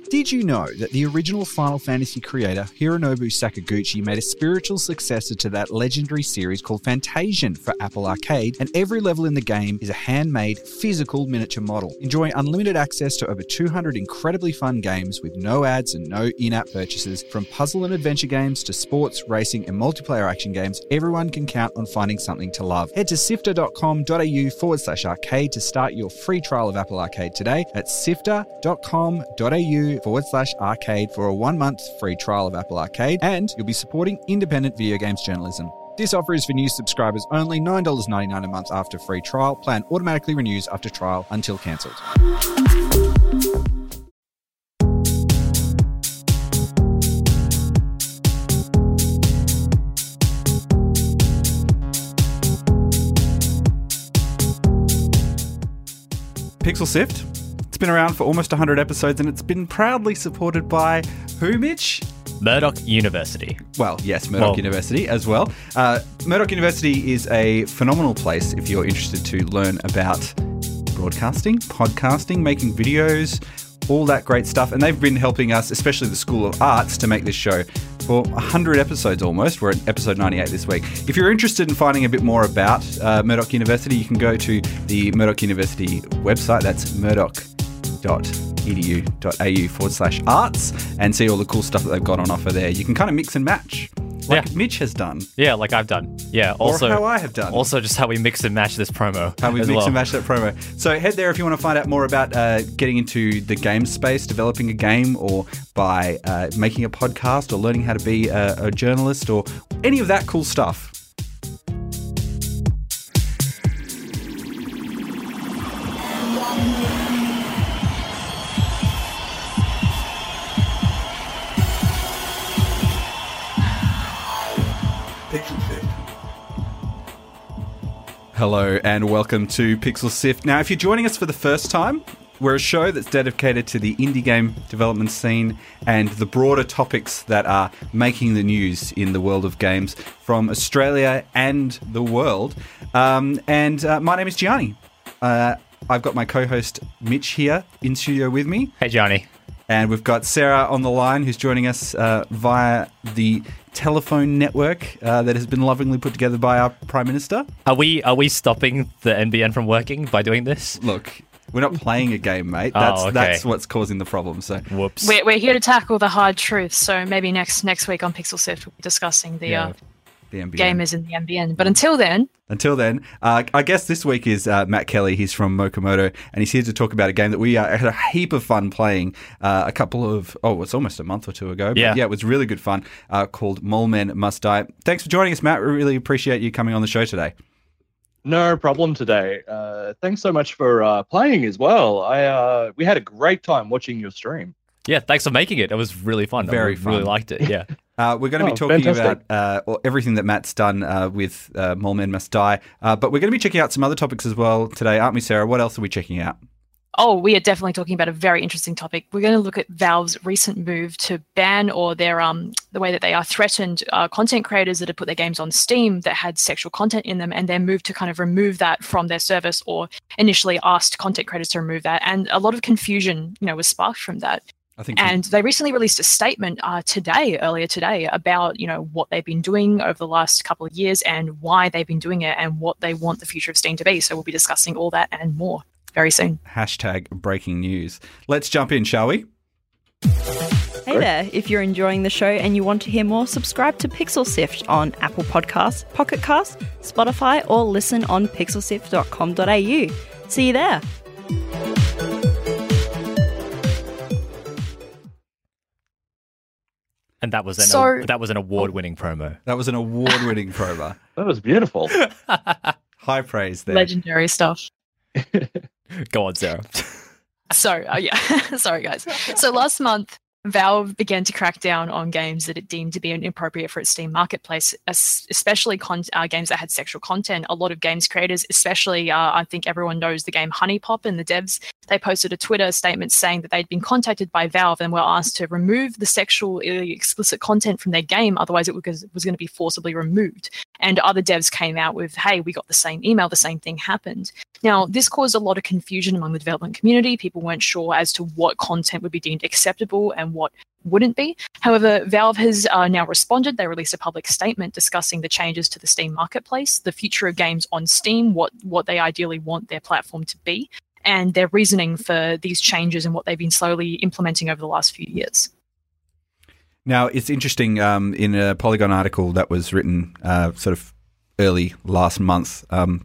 Did you know that the original Final Fantasy creator, Hironobu Sakaguchi, made a spiritual successor to that legendary series called Fantasian for Apple Arcade, and every level in the game is a handmade, physical miniature model. Enjoy unlimited access to over 200 incredibly fun games with no ads and no in-app purchases. From puzzle and adventure games to sports, racing, and multiplayer action games, everyone can count on finding something to love. Head to sifter.com.au/arcade to start your free trial of Apple Arcade today. That's sifter.com.au/arcade for a 1-month free trial of Apple Arcade, and you'll be supporting independent video games journalism. This offer is for new subscribers only, $9.99 a month after free trial. Plan automatically renews after trial until cancelled. Pixel Sift. It's been around for almost 100 episodes, and it's been proudly supported by who, Mitch? Murdoch University. Well, yes, Murdoch University as well. Murdoch University is a phenomenal place if you're interested to learn about broadcasting, podcasting, making videos, all that great stuff. And they've been helping us, especially the School of Arts, to make this show for 100 episodes almost. We're at episode 98 this week. If you're interested in finding a bit more about Murdoch University, you can go to the Murdoch University website. That's murdoch.edu.au/arts and see all the cool stuff that they've got on offer there. You can kind of mix and match, like Mitch has done. Yeah, like I've done. Yeah, also or how I have done. Also just how we mix and match this promo. How we mix and match that promo. So head there if you want to find out more about getting into the game space, developing a game, or by making a podcast, or learning how to be a journalist, or any of that cool stuff. Hello and welcome to Pixel Sift. Now, if you're joining us for the first time, we're a show that's dedicated to the indie game development scene and the broader topics that are making the news in the world of games from Australia and the world. My name is Gianni. I've got my co-host Mitch here in studio with me. Hey, Gianni. And we've got Sarah on the line who's joining us via the telephone network that has been lovingly put together by our Prime Minister. Are we stopping the NBN from working by doing this? Look, we're not playing a game, mate. That's what's causing the problem. So, whoops. We're here to tackle the hard truth. So maybe next week on Pixel Sift we'll be discussing the gamers in the NBN. But until then, I guess this week is Matt Kelly. He's from Mokomoto, and he's here to talk about a game that we had a heap of fun playing it's almost a month or two ago. But yeah, it was really good fun, called Mole Men Must Die. Thanks for joining us, Matt. We really appreciate you coming on the show today. No problem today. Thanks so much for playing as well. We had a great time watching your stream. Yeah, thanks for making it. It was really fun. Very fun. Really liked it, yeah. We're going to be talking about everything that Matt's done with Mole Men Must Die, but we're going to be checking out some other topics as well today, aren't we, Sarah? What else are we checking out? Oh, we are definitely talking about a very interesting topic. We're going to look at Valve's recent move to ban, or their the way that they are threatened content creators that have put their games on Steam that had sexual content in them, and their move to kind of remove that from their service, or initially asked content creators to remove that. And a lot of confusion, was sparked from that. And they recently released a statement earlier today, about, what they've been doing over the last couple of years and why they've been doing it and what they want the future of Steam to be. So we'll be discussing all that and more very soon. # breaking news. Let's jump in, shall we? Hey there, if you're enjoying the show and you want to hear more, subscribe to Pixel Sift on Apple Podcasts, Pocket Cast, Spotify, or listen on pixelsift.com.au. See you there. And that was an award-winning promo. That was an award-winning promo. That was beautiful. High praise there. Legendary stuff. Go on, Sarah. Sorry, guys. So last month, Valve began to crack down on games that it deemed to be inappropriate for its Steam marketplace, especially games that had sexual content. A lot of games creators, especially I think everyone knows the game Honey Pop, and the devs, they posted a Twitter statement saying that they'd been contacted by Valve and were asked to remove the sexual explicit content from their game, otherwise it was going to be forcibly removed. And other devs came out with, hey, we got the same email, the same thing happened. Now, this caused a lot of confusion among the development community. People weren't sure as to what content would be deemed acceptable and what wouldn't be. However, Valve has now responded. They released a public statement discussing the changes to the Steam marketplace, the future of games on Steam, what they ideally want their platform to be, and their reasoning for these changes and what they've been slowly implementing over the last few years. Now, it's interesting, in a Polygon article that was written sort of early this month,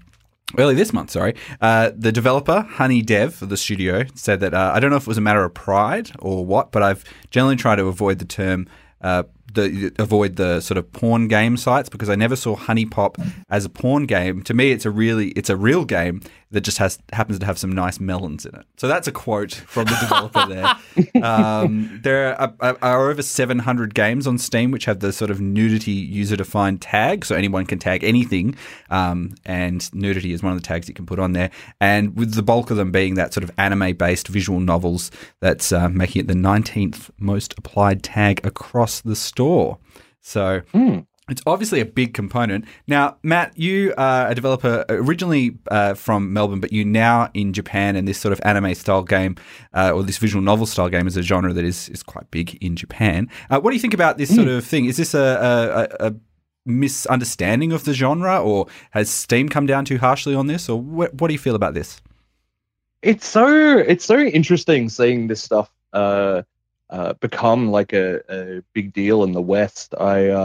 the developer, Honey Dev, of the studio, said that, I don't know if it was a matter of pride or what, but I've generally tried to avoid the term, avoid the sort of porn game sites, because I never saw Honey Pop as a porn game. To me, it's a real game that just happens to have some nice melons in it. So that's a quote from the developer there. There are over 700 games on Steam which have the sort of nudity user-defined tag, so anyone can tag anything, and nudity is one of the tags you can put on there. And with the bulk of them being that sort of anime-based visual novels, that's making it the 19th most applied tag across the store. So it's obviously a big component. Now, Matt, you are a developer originally from Melbourne, but you're now in Japan, and this sort of anime-style game or this visual novel-style game is a genre that is quite big in Japan. What do you think about this sort of thing? Is this a misunderstanding of the genre, or has Steam come down too harshly on this, or what do you feel about this? It's so interesting seeing this stuff become like a big deal in the West.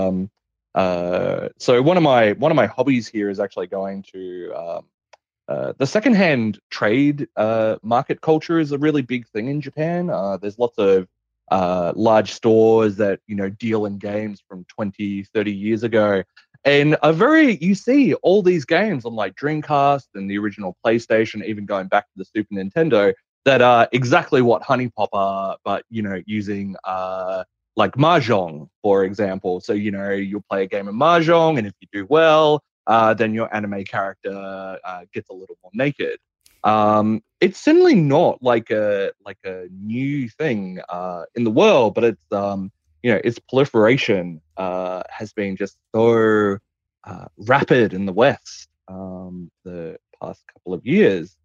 So one of my hobbies here is actually going to the secondhand trade market culture is a really big thing in Japan. There's lots of large stores that deal in games from 20, 30 years ago, and you see all these games on like Dreamcast and the original PlayStation, even going back to the Super Nintendo, that are exactly what Honey Pop are, but using like Mahjong, for example. So you'll play a game of Mahjong, and if you do well, then your anime character gets a little more naked. It's certainly not like a new thing in the world, but it's its proliferation has been just so rapid in the West the past couple of years.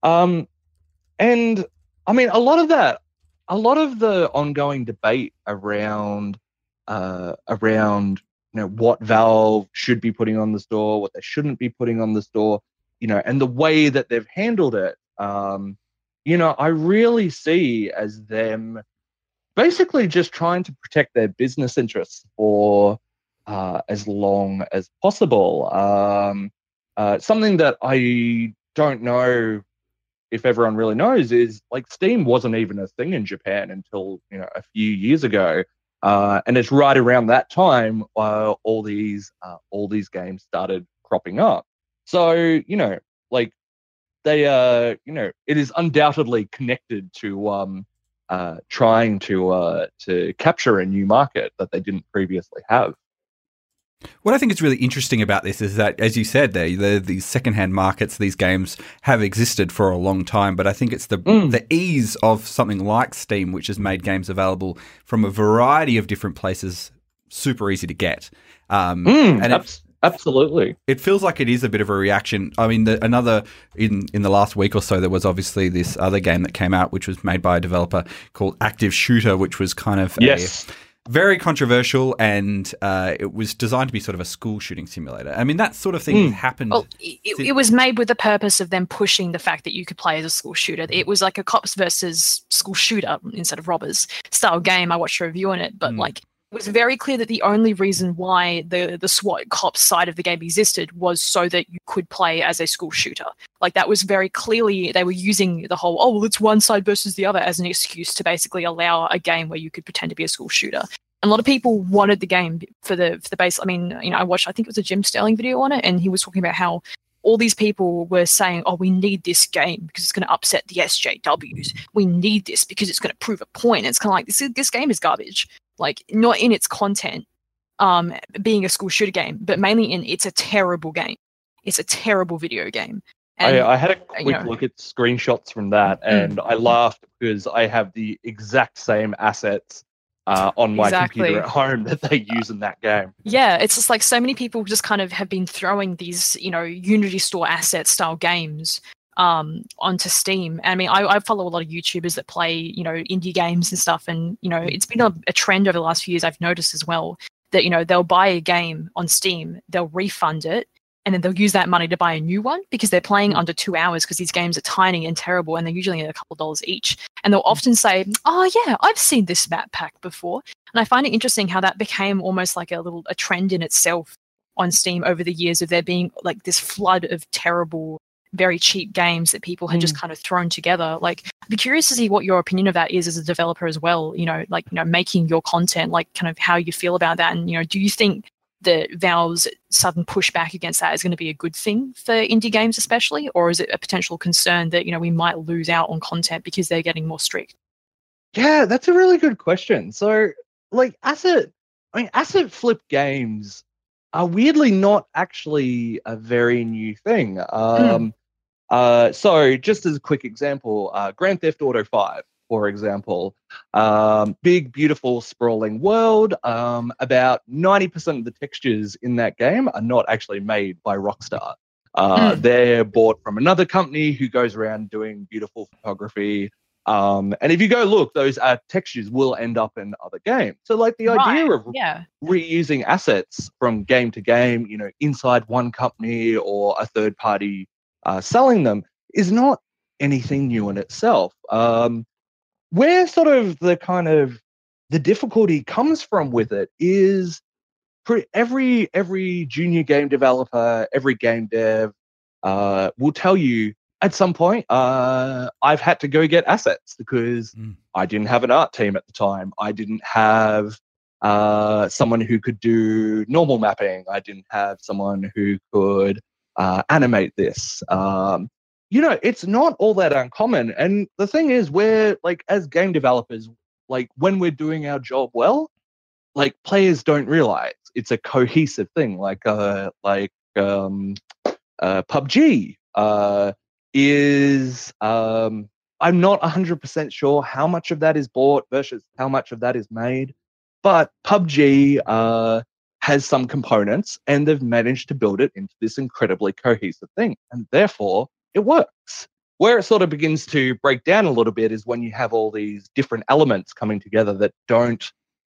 And I mean, a lot of the ongoing debate around what Valve should be putting on the store, what they shouldn't be putting on the store, and the way that they've handled it, I really see as them basically just trying to protect their business interests for as long as possible. Something that I don't know if everyone really knows is like Steam wasn't even a thing in Japan until a few years ago, and it's right around that time all these games started cropping up. So like they it is undoubtedly connected to trying to capture a new market that they didn't previously have. What I think is really interesting about this is that, as you said, these secondhand markets, these games have existed for a long time, but I think it's the ease of something like Steam, which has made games available from a variety of different places, super easy to get. Absolutely. It feels like it is a bit of a reaction. I mean, in the last week or so, there was obviously this other game that came out, which was made by a developer called Active Shooter, which was kind of very controversial, and it was designed to be sort of a school shooting simulator. I mean, that sort of thing happened. Well, it was made with the purpose of them pushing the fact that you could play as a school shooter. It was like a cops versus school shooter instead of robbers style game. I watched a review on it, but it was very clear that the only reason why the SWAT cops side of the game existed was so that you could play as a school shooter. Like, that was very clearly, they were using the whole, it's one side versus the other as an excuse to basically allow a game where you could pretend to be a school shooter. And a lot of people wanted the game for the base. I mean, I watched, I think it was a Jim Sterling video on it, and he was talking about how all these people were saying, we need this game because it's going to upset the SJWs. We need this because it's going to prove a point. And it's kind of like, this game is garbage. Like, not in its content, being a school shooter game, but mainly in it's a terrible game. It's a terrible video game. And, I had a quick look at screenshots from that, and I laughed because I have the exact same assets on my Exactly. computer at home that they use in that game. Yeah, it's just like so many people just kind of have been throwing these, Unity Store asset style games onto Steam. I mean, I follow a lot of YouTubers that play, indie games and stuff. And, it's been a trend over the last few years I've noticed as well that, they'll buy a game on Steam, they'll refund it, and then they'll use that money to buy a new one because they're playing under 2 hours because these games are tiny and terrible and they're usually a couple dollars each. And they'll often say, oh, yeah, I've seen this map pack before. And I find it interesting how that became almost like a trend in itself on Steam over the years of there being like this flood of terrible, very cheap games that people had just kind of thrown together. Like, I'd be curious to see what your opinion of that is as a developer as well, making your content, like kind of how you feel about that. And, do you think that Valve's sudden pushback against that is going to be a good thing for indie games especially, or is it a potential concern that, we might lose out on content because they're getting more strict? Yeah, that's a really good question. So, like, asset flip games are weirdly not actually a very new thing. So just as a quick example, Grand Theft Auto 5, for example, big, beautiful, sprawling world. About 90% of the textures in that game are not actually made by Rockstar. They're bought from another company who goes around doing beautiful photography. And if you go look, those textures will end up in other games. So like the idea of reusing assets from game to game, inside one company or a third party selling them is not anything new in itself. Where sort of the difficulty comes from with it is every junior game developer, every game dev will tell you at some point, I've had to go get assets because I didn't have an art team at the time. I didn't have someone who could do normal mapping. I didn't have someone who could animate this. It's not all that uncommon. And the thing is, we're like, as game developers, like when we're doing our job well, like players don't realize it's a cohesive thing. Like PUBG is I'm not 100% sure how much of that is bought versus how much of that is made, but PUBG has some components and they've managed to build it into this incredibly cohesive thing, and therefore it works. Where it sort of begins to break down a little bit is when you have all these different elements coming together that don't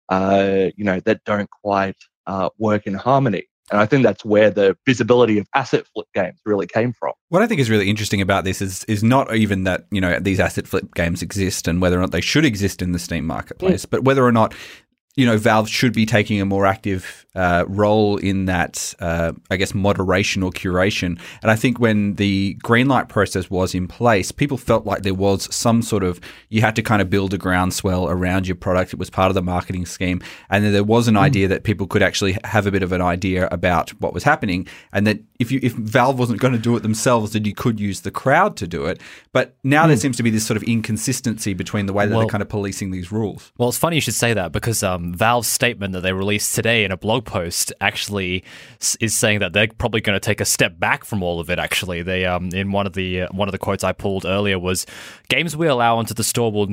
quite work in harmony. And I think that's where the visibility of asset flip games really came from. What I think is really interesting about this is not even that, these asset flip games exist and whether or not they should exist in the Steam marketplace, but whether or not, Valve should be taking a more active role in that, moderation or curation. And I think when the greenlight process was in place, people felt like there was some sort of, you had to kind of build a groundswell around your product. It was part of the marketing scheme. And then there was an idea that people could actually have a bit of an idea about what was happening. And that if Valve wasn't going to do it themselves, then you could use the crowd to do it. But now there seems to be this sort of inconsistency between the way that they're kind of policing these rules. Well, it's funny you should say that because Valve's statement that they released today in a blog post actually is saying that they're probably going to take a step back from all of it. Actually, they in one of the quotes I pulled earlier was, "Games we allow onto the store will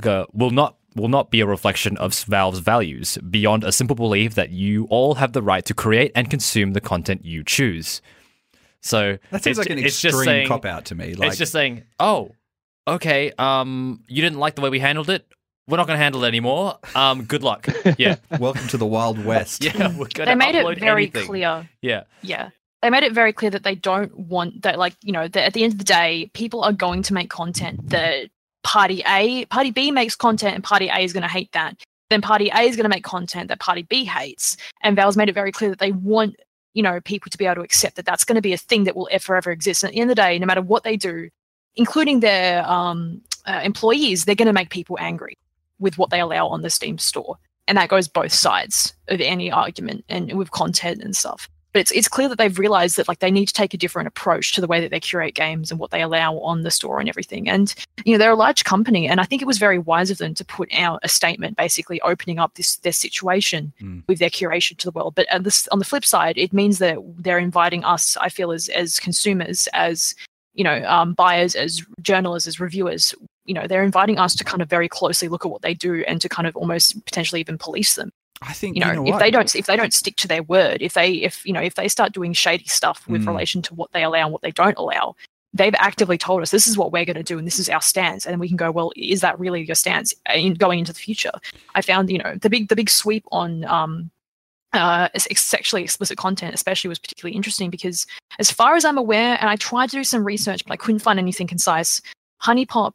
not be a reflection of Valve's values beyond a simple belief that you all have the right to create and consume the content you choose." So that seems like an extreme cop out to me. Like, it's just saying, "Oh, okay, you didn't like the way we handled it. We're not going to handle it anymore. Good luck." Yeah. Welcome to the Wild West. Yeah, we're going to They made it very anything. clear. Yeah. Yeah. They made it very clear that they don't want that, that at the end of the day, people are going to make content that Party B makes content and Party A is going to hate that. Then Party A is going to make content that Party B hates. And Valve's made it very clear that they want, people to be able to accept that that's going to be a thing that will forever exist. And at the end of the day, no matter what they do, including their employees, they're going to make people angry with what they allow on the Steam store. And that goes both sides of any argument and with content and stuff. But it's clear that they've realized that they need to take a different approach to the way that they curate games and what they allow on the store and everything. And, they're a large company, and I think it was very wise of them to put out a statement basically opening up their situation with their curation to the world. But on the flip side, it means that they're inviting us, I feel, as consumers, as buyers, as journalists, as reviewers, they're inviting us to kind of very closely look at what they do and to kind of almost potentially even police them. I think if they don't stick to their word, if they start doing shady stuff with relation to what they allow and what they don't allow, they've actively told us this is what we're going to do and this is our stance, and then we can go, well, is that really your stance going into the future? I found the big sweep on sexually explicit content especially was particularly interesting because, as far as I'm aware, and I tried to do some research but I couldn't find anything concise, HoneyPop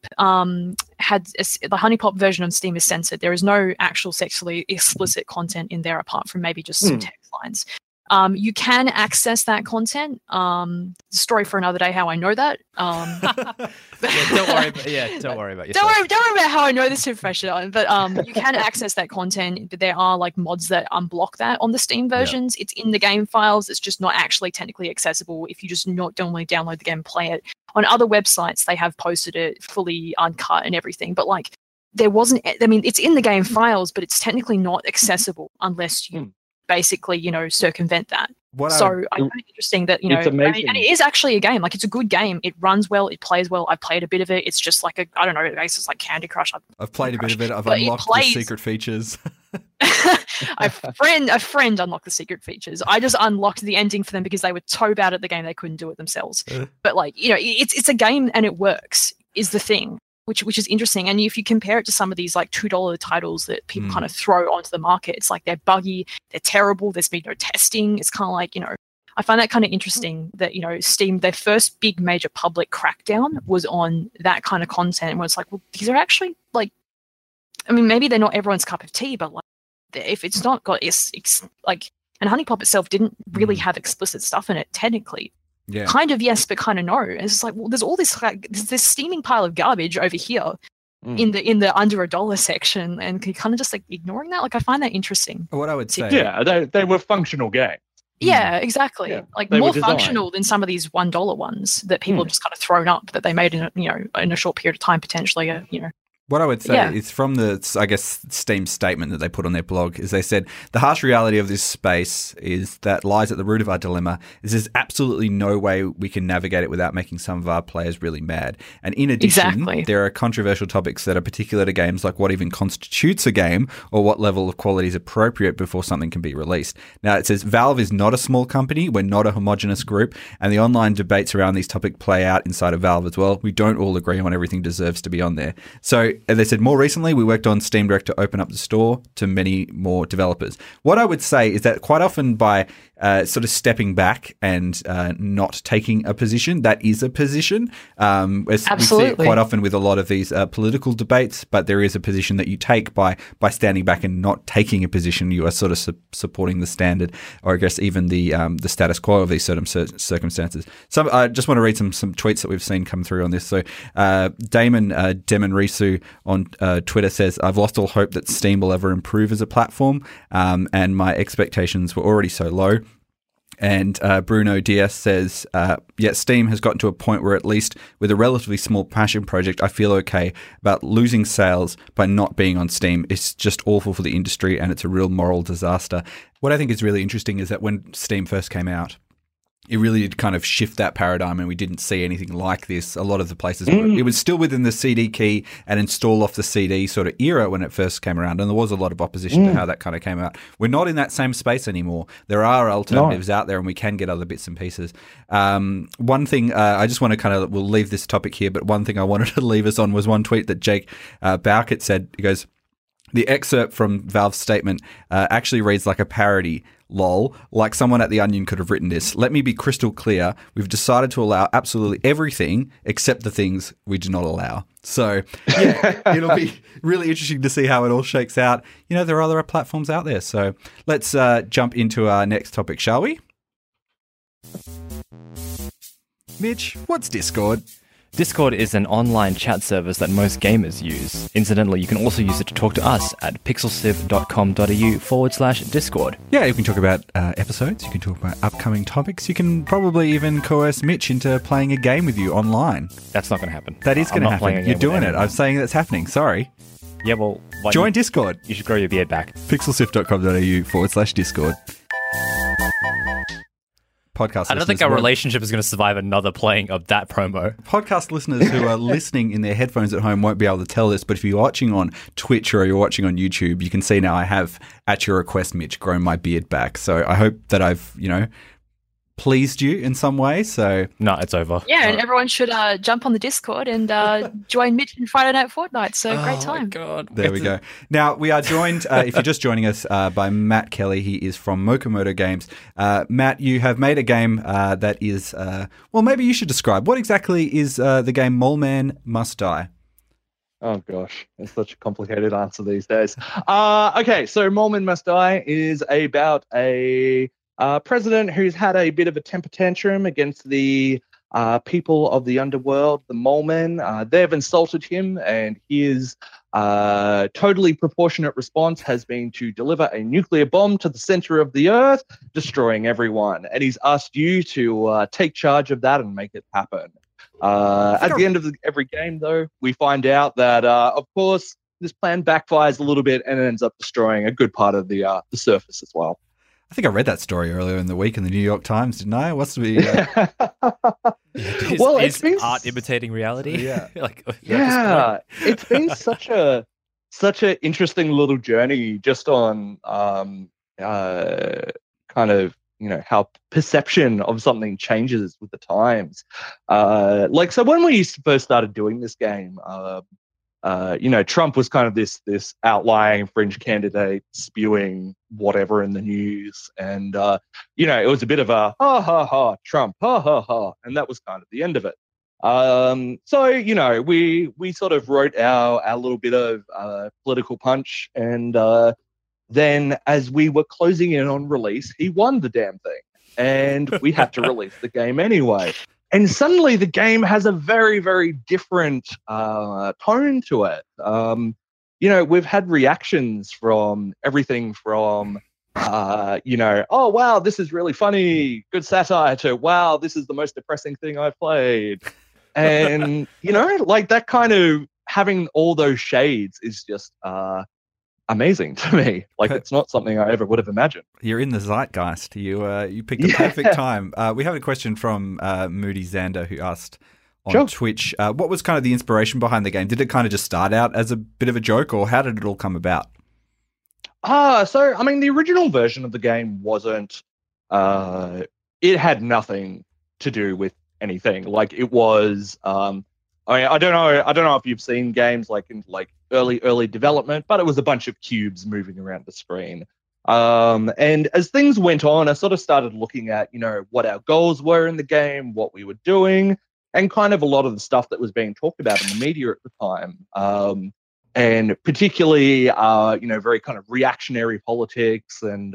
the HoneyPop version on Steam is censored. There is no actual sexually explicit content in there apart from maybe just some text lines. You can access that content. Story for another day how I know that. Don't worry about yourself. Don't worry about how I know this information. But you can access that content. But there are like mods that unblock that on the Steam versions. Yeah. It's in the game files. It's just not actually technically accessible if you just don't only download the game and play it. On other websites, they have posted it fully uncut and everything. But like there wasn't. I mean, it's in the game files, but it's technically not accessible unless you basically, circumvent that. I find it interesting that, it's amazing. And it is actually a game. Like, it's a good game. It runs well. It plays well. I've played a bit of it. It's just like I don't know, it's just like Candy Crush. I've played a bit of it. I've unlocked the secret features. A friend unlocked the secret features. I just unlocked the ending for them because they were so bad at the game they couldn't do it themselves. But like, it's a game and it works is the thing. Which is interesting. And if you compare it to some of these like $2 titles that people kind of throw onto the market, it's like they're buggy, they're terrible, there's been no testing. It's kind of like, I find that kind of interesting that, Steam, their first big major public crackdown was on that kind of content where it's like, well, these are actually like, I mean, maybe they're not everyone's cup of tea, but like if it's not got, it's like, and HoneyPop itself didn't really have explicit stuff in it technically. Yeah. Kind of yes, but kind of no. It's like, well, there's all this there's this steaming pile of garbage over here in the under $1 section, and kind of just like ignoring that. Like, I find that interesting. What I would say, they were functional games. Yeah, exactly. Yeah, like more functional than some of these $1 ones that people have just kind of thrown up that they made in a short period of time potentially. What I would say is from the, I guess, Steam statement that they put on their blog is they said, the harsh reality of this space is that lies at the root of our dilemma is there's absolutely no way we can navigate it without making some of our players really mad. And in addition, there are controversial topics that are particular to games, like what even constitutes a game or what level of quality is appropriate before something can be released. Now, it says Valve is not a small company. We're not a homogenous group. And the online debates around these topics play out inside of Valve as well. We don't all agree on everything deserves to be on there. So, and they said more recently, we worked on Steam Direct to open up the store to many more developers. What I would say is that quite often by sort of stepping back and not taking a position, that is a position. Absolutely. We see it quite often with a lot of these political debates, but there is a position that you take by standing back and not taking a position. You are sort of supporting the standard, or I guess even the status quo of these certain circumstances. So I just want to read some tweets that we've seen come through on this. So Damon Risu on Twitter says, I've lost all hope that Steam will ever improve as a platform, and my expectations were already so low. And Bruno Diaz says, yet Steam has gotten to a point where, at least with a relatively small passion project, I feel okay about losing sales by not being on Steam. It's just awful for the industry and it's a real moral disaster. What I think is really interesting is that when Steam first came out, it really did kind of shift that paradigm, and we didn't see anything like this. A lot of the places, it was still within the CD key and install off the CD sort of era when it first came around, and there was a lot of opposition to how that kind of came out. We're not in that same space anymore. There are alternatives out there, and we can get other bits and pieces. One thing I just want to we'll leave this topic here, but one thing I wanted to leave us on was one tweet that Jake Bowkett said. He goes, the excerpt from Valve's statement actually reads like a parody. Lol, like someone at The Onion could have written this. Let me be crystal clear. We've decided to allow absolutely everything except the things we do not allow. So, yeah, it'll be really interesting to see how it all shakes out. There are other platforms out there. So let's jump into our next topic, shall we? Mitch, what's Discord? Discord is an online chat service that most gamers use. Incidentally, you can also use it to talk to us at pixelciv.com.au/Discord. Yeah, you can talk about episodes, you can talk about upcoming topics, you can probably even coerce Mitch into playing a game with you online. That's not going to happen. That is going to happen. You're doing it. I'm saying that's happening. Sorry. Yeah, well... Join Discord. You should grow your beard back. pixelciv.com.au/Discord. podcast I don't think our relationship is going to survive another playing of that promo. Podcast listeners who are listening in their headphones at home won't be able to tell this, but if you're watching on Twitch or you're watching on YouTube, you can see now I have, at your request, Mitch, grown my beard back. So I hope that I've, pleased you in some way. So no, it's over. Yeah, and everyone should jump on the Discord and join Mitch in Friday Night Fortnite. So great time. Oh my God. There we go. Now we are joined, if you're just joining us, by Matt Kelly. He is from Mokomoto Games. Matt, you have made a game that is, well, maybe you should describe. What exactly is the game Mole Man Must Die? Oh gosh, it's such a complicated answer these days. Okay, so Mole Man Must Die is about a president who's had a bit of a temper tantrum against the people of the underworld, the Mole Men. They've insulted him, and his totally proportionate response has been to deliver a nuclear bomb to the center of the earth, destroying everyone. And he's asked you to take charge of that and make it happen. At the end of every game, though, we find out that, of course, this plan backfires a little bit and ends up destroying a good part of the surface as well. I think I read that story earlier in the week in the New York Times, didn't I? What's the Is art imitating reality? Yeah. It's been such a interesting little journey just on kind of how perception of something changes with the times. So when we first started doing this game, Trump was kind of this outlying fringe candidate spewing whatever in the news. And, it was a bit of a, ha, ha, ha, Trump, ha, ha, ha. And that was kind of the end of it. We sort of wrote our little bit of political punch. And then as we were closing in on release, he won the damn thing. And we had to release the game anyway. And suddenly the game has a very, very different tone to it. We've had reactions from everything from, oh, wow, this is really funny, good satire, to, wow, this is the most depressing thing I've played. And, that kind of having all those shades is just amazing to me. It's not something I ever would have imagined. You're in the zeitgeist. You picked the perfect time. We have a question from Moody Xander, who asked on Twitch, what was kind of the inspiration behind the game? Did it kind of just start out as a bit of a joke, or how did it all come about? The original version of the game wasn't, it had nothing to do with anything. It was, I don't know if you've seen games in early development, but it was a bunch of cubes moving around the screen. And as things went on, I sort of started looking at, what our goals were in the game, what we were doing, and kind of a lot of the stuff that was being talked about in the media at the time. And particularly, very kind of reactionary politics and,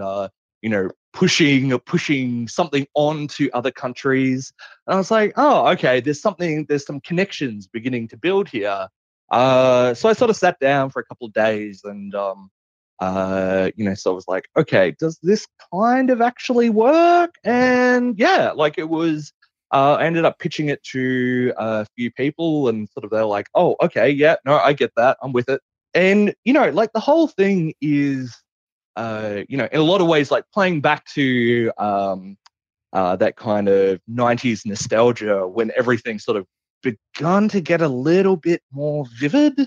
pushing something on to other countries. And I was like, oh, okay, there's some connections beginning to build here. So I sort of sat down for a couple of days and, so I was like, okay, does this kind of actually work? And yeah, it was, I ended up pitching it to a few people and sort of they're like, oh, okay, yeah, no, I get that. I'm with it. And, the whole thing is, in a lot of ways, playing back to that kind of 90s nostalgia when everything sort of begun to get a little bit more vivid.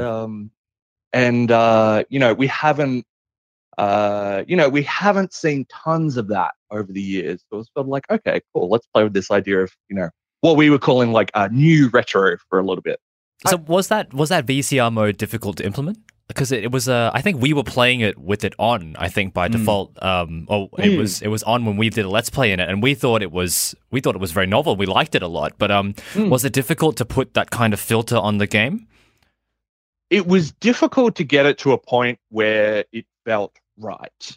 We haven't seen tons of that over the years. So it was sort of like, okay, cool, let's play with this idea of, what we were calling a new retro for a little bit. So was that VCR mode difficult to implement? Because it was, I think we were playing it with it on, I think by default. It was on when we did a Let's Play in it, and we thought it was very novel. We liked it a lot, but was it difficult to put that kind of filter on the game? It was difficult to get it to a point where it felt right.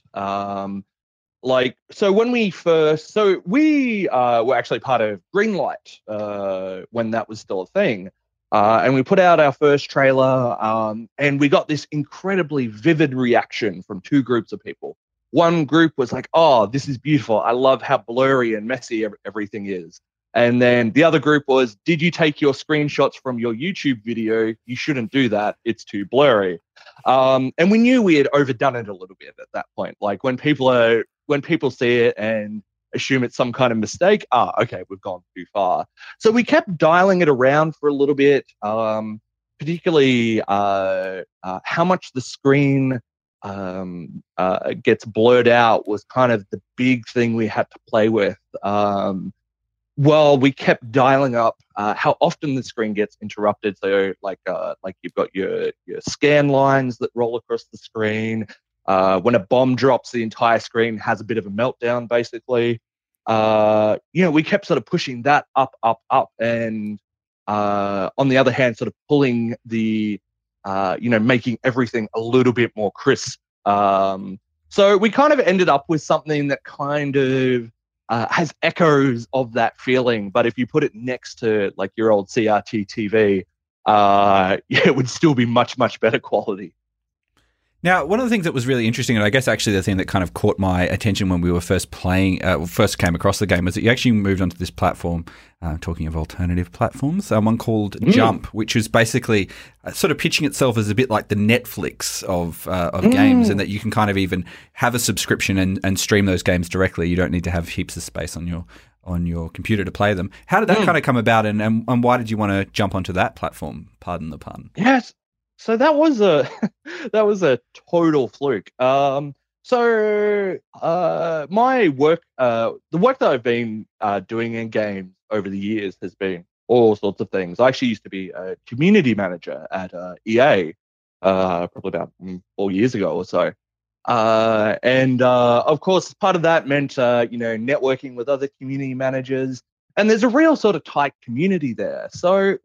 So when we were actually part of Greenlight when that was still a thing. And we put out our first trailer, and we got this incredibly vivid reaction from two groups of people. One group was like, oh, this is beautiful. I love how blurry and messy everything is. And then the other group was, did you take your screenshots from your YouTube video? You shouldn't do that. It's too blurry. And we knew we had overdone it a little bit at that point. When people see it and assume it's some kind of mistake. Okay, we've gone too far. So we kept dialing it around for a little bit, particularly how much the screen gets blurred out was kind of the big thing we had to play with. Well, we kept dialing up how often the screen gets interrupted. So, like you've got your scan lines that roll across the screen. When a bomb drops, the entire screen has a bit of a meltdown, basically. We kept sort of pushing that up, and on the other hand, sort of pulling the, making everything a little bit more crisp. So we kind of ended up with something that kind of has echoes of that feeling, but if you put it next to like your old CRT TV, it would still be much, much better quality. Now, one of the things that was really interesting, and I guess actually the thing that kind of caught my attention when we were first came across the game, was that you actually moved onto this platform, talking of alternative platforms, one called Jump, which is basically sort of pitching itself as a bit like the Netflix of games, and that you can kind of even have a subscription and stream those games directly. You don't need to have heaps of space on your computer to play them. How did that kind of come about, and why did you want to jump onto that platform? Pardon the pun. Yes. So that was a total fluke. My work, the work that I've been doing in games over the years has been all sorts of things. I actually used to be a community manager at EA, probably about 4 years ago or so. And of course, part of that meant networking with other community managers, and there's a real sort of tight community there. So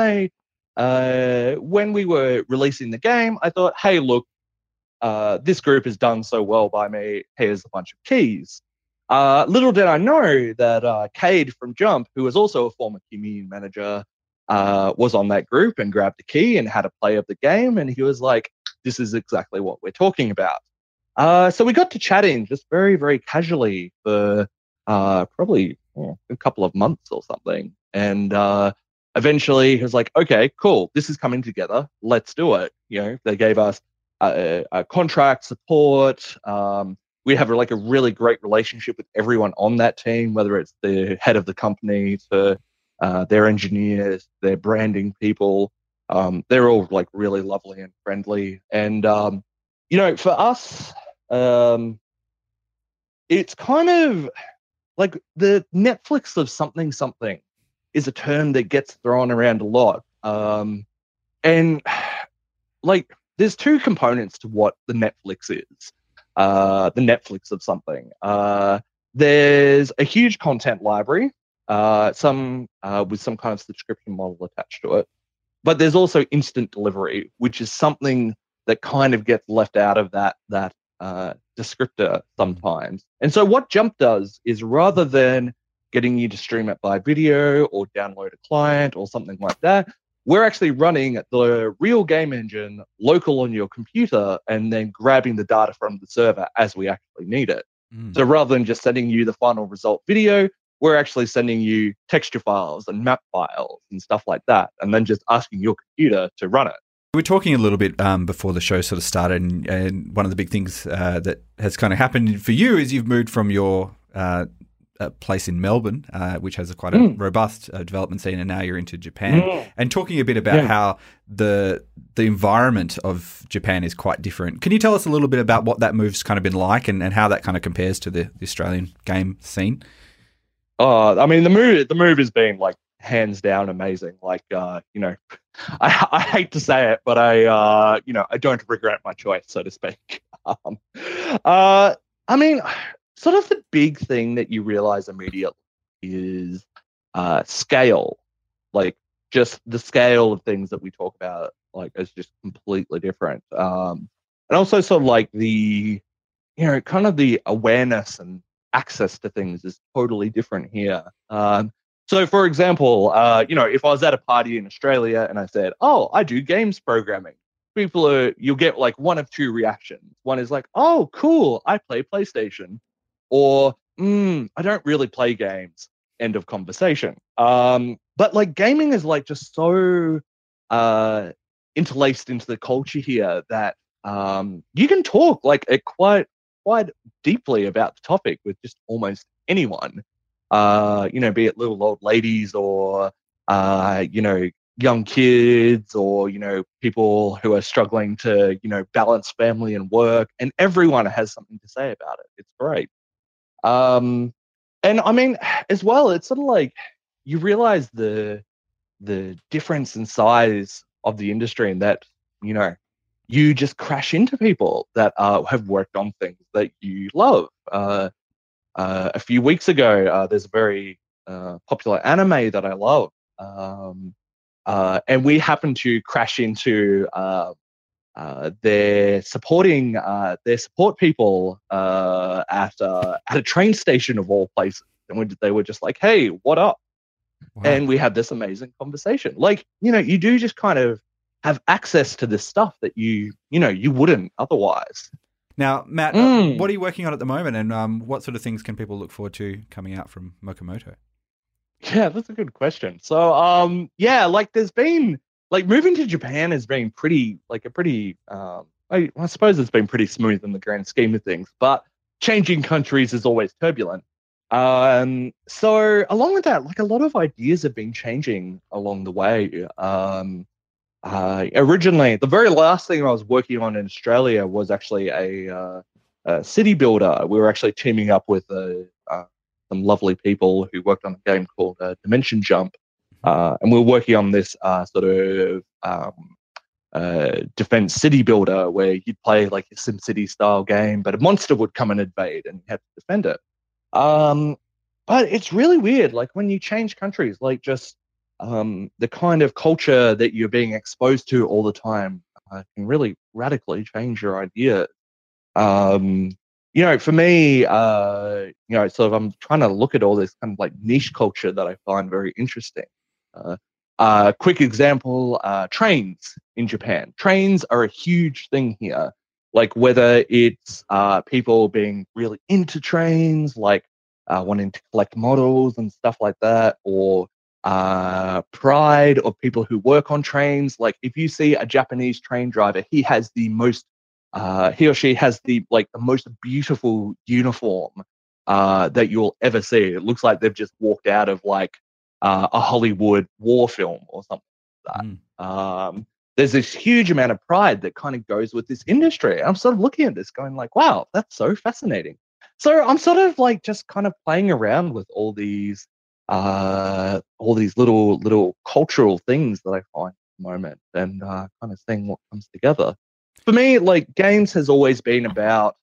when we were releasing the game, I thought, hey, look, this group has done so well by me. Here's a bunch of keys. Little did I know that Cade from Jump, who was also a former community manager, was on that group and grabbed the key and had a play of the game. And he was like, this is exactly what we're talking about. So we got to chatting just very, very casually for probably a couple of months or something. And eventually he was like, okay, cool, this is coming together. Let's do it. They gave us a contract support. We have a really great relationship with everyone on that team, whether it's the head of the company to their engineers, their branding people. They're all really lovely and friendly. And, for us, it's kind of like the Netflix of something is a term that gets thrown around a lot. And there's two components to what the Netflix is. The Netflix of something. There's a huge content library, some with some kind of subscription model attached to it. But there's also instant delivery, which is something that kind of gets left out of that descriptor sometimes. And so what Jump does is, rather than getting you to stream it by video or download a client or something like that, we're actually running the real game engine local on your computer and then grabbing the data from the server as we actually need it. So rather than just sending you the final result video, we're actually sending you texture files and map files and stuff like that, and then just asking your computer to run it. We were talking a little bit before the show sort of started, and one of the big things that has kind of happened for you is you've moved from your place in Melbourne, which has quite a robust development scene, and now you're into Japan. And talking a bit about how the environment of Japan is quite different. Can you tell us a little bit about what that move's kind of been like, and how that kind of compares to the Australian game scene? I mean, the move has been hands down amazing. I hate to say it, but I don't regret my choice, so to speak. I mean, sort of the big thing that you realize immediately is scale. Just the scale of things that we talk about, is just completely different. And also sort of the, kind of the awareness and access to things is totally different here. So, for example, if I was at a party in Australia and I said, "Oh, I do games programming," you'll get one of two reactions. One is "Oh, cool, I play PlayStation," or "I don't really play games." End of conversation. But gaming is just so interlaced into the culture here that you can talk at quite quite deeply about the topic with just almost anyone. Be it little old ladies or young kids or people who are struggling to balance family and work, and everyone has something to say about it. It's great. And I mean, as well, it's sort of like you realize the difference in size of the industry, and that you just crash into people that have worked on things that you love. A few weeks ago, there's a very popular anime that I love, and we happened to crash into their support people at a train station of all places, and they were just like, "Hey, what up?" Wow. And we had this amazing conversation. Like, you do just kind of have access to this stuff that you wouldn't otherwise. Now, Matt, what are you working on at the moment, and what sort of things can people look forward to coming out from Mokomoto? Yeah, that's a good question. So, there's been moving to Japan has been I suppose it's been pretty smooth in the grand scheme of things, but changing countries is always turbulent. So along with that, a lot of ideas have been changing along the way. Originally, the very last thing I was working on in Australia was actually a city builder. We were actually teaming up with some lovely people who worked on a game called Dimension Jump, and we were working on this sort of defense city builder where you'd play like a SimCity style game, but a monster would come and invade, and you had to defend it. But it's really weird, when you change countries, the kind of culture that you're being exposed to all the time can really radically change your idea. For me, sort of I'm trying to look at all this kind of niche culture that I find very interesting. Quick example, trains in Japan. Trains are a huge thing here. Whether it's people being really into trains, wanting to collect models and stuff like that, or pride of people who work on trains. If you see a Japanese train driver, he or she has the most beautiful uniform that you'll ever see. It looks like they've just walked out of a Hollywood war film or something like that. There's this huge amount of pride that kind of goes with this industry. I'm sort of looking at this going wow, that's so fascinating. So I'm sort of just kind of playing around with all these little cultural things that I find at the moment, and kind of seeing what comes together. For me, games has always been about,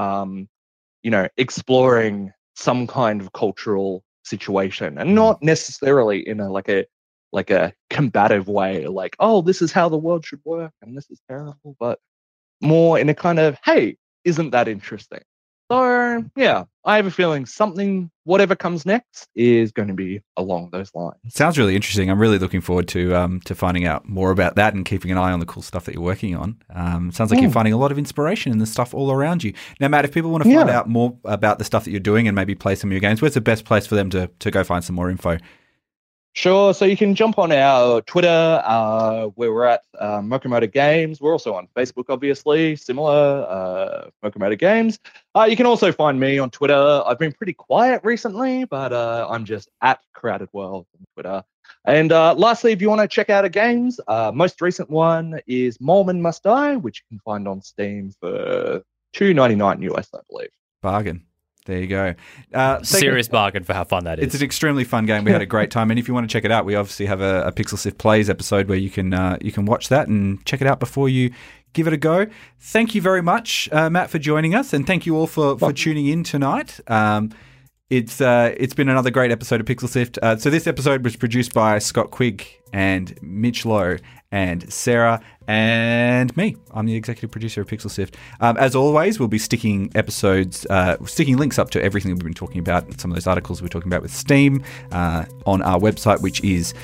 exploring some kind of cultural situation, and not necessarily in a combative way, oh, this is how the world should work and this is terrible, but more in a kind of, hey, isn't that interesting? So yeah, I have a feeling whatever comes next is going to be along those lines. Sounds really interesting. I'm really looking forward to finding out more about that and keeping an eye on the cool stuff that you're working on. Sounds like you're finding a lot of inspiration in the stuff all around you. Now, Matt, if people want to find out more about the stuff that you're doing and maybe play some of your games, where's the best place for them to go find some more info? Sure. So you can jump on our Twitter, where we're at Mokomoto Games. We're also on Facebook, obviously, similar, Mokomoto Games. You can also find me on Twitter. I've been pretty quiet recently, but I'm just at Crowded World on Twitter. And lastly, if you want to check out our games, most recent one is Moleman Must Die, which you can find on Steam for $2.99 US, I believe. Bargain. There you go. Serious bargain for how fun that is. It's an extremely fun game. We had a great time, and if you want to check it out, we obviously have a PixelSift Plays episode where you can watch that and check it out before you give it a go. Thank you very much, Matt, for joining us, and thank you all for tuning in tonight. It's been another great episode of PixelSift. So this episode was produced by Scott Quigg and Mitch Lowe and Sarah and me. I'm the executive producer of PixelSift. As always, we'll be sticking links up to everything that we've been talking about, some of those articles we're talking about with Steam, on our website, which is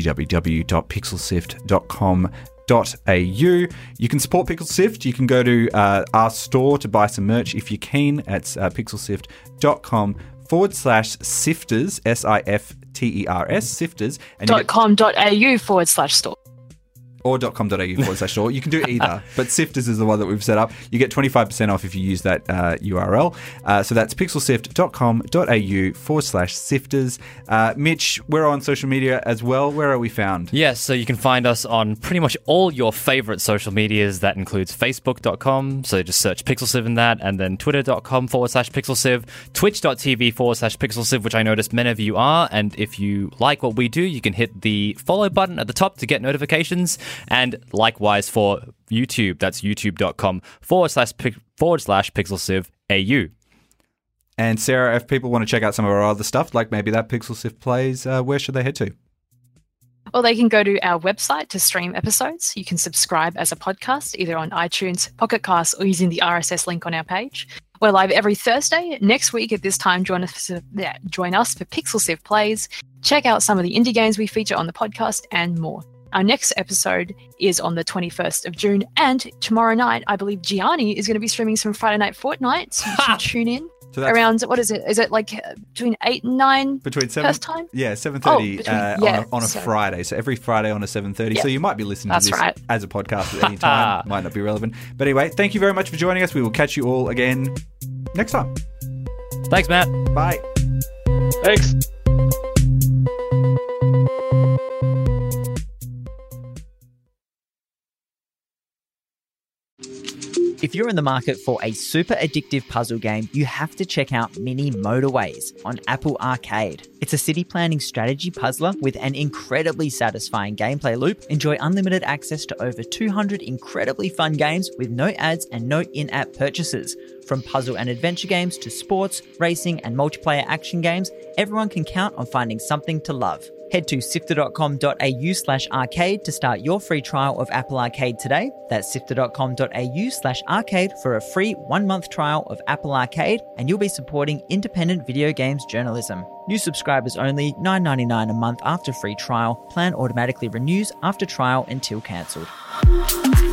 www.pixelsift.com.au. You can support PixelSift. You can go to our store to buy some merch if you can. It's pixelsift.com/sifters, SIFTERS, sifters. .com.au/store. or .com.au/store. You can do either, but Sifters is the one that we've set up. You get 25% off if you use that URL. So that's pixelsift.com.au/sifters. Mitch, we're on social media as well. Where are we found? Yes, so you can find us on pretty much all your favorite social medias. That includes Facebook.com, so just search PixelSiv in that, and then Twitter.com/PixelSiv, Twitch.tv/PixelSiv, which I noticed many of you are. And if you like what we do, you can hit the follow button at the top to get notifications. And likewise for YouTube, that's youtube.com/PixelSivAU. And Sarah, if people want to check out some of our other stuff, like maybe that PixelSift Plays, where should they head to? Well, they can go to our website to stream episodes. You can subscribe as a podcast, either on iTunes, Pocket Casts, or using the RSS link on our page. We're live every Thursday. Next week at this time, join us for PixelSift Plays. Check out some of the indie games we feature on the podcast and more. Our next episode is on the 21st of June, and tomorrow night, I believe Gianni is going to be streaming some Friday Night Fortnite, so you should tune in. So around, what is it? Is it like between 8 and 9 between 7, Perth time? Yeah, 7:30 on a Friday. So every Friday on a 7:30. So you might be listening to this as a podcast at any time. Might not be relevant. But anyway, thank you very much for joining us. We will catch you all again next time. Thanks, Matt. Bye. Thanks. If you're in the market for a super addictive puzzle game, you have to check out Mini Motorways on Apple Arcade. It's a city planning strategy puzzler with an incredibly satisfying gameplay loop. Enjoy unlimited access to over 200 incredibly fun games with no ads and no in-app purchases. From puzzle and adventure games to sports, racing, and multiplayer action games, everyone can count on finding something to love. Head to sifter.com.au/arcade to start your free trial of Apple Arcade today. That's sifter.com.au/arcade for a free 1-month trial of Apple Arcade, and you'll be supporting independent video games journalism. New subscribers only, $9.99 a month after free trial. Plan automatically renews after trial until cancelled.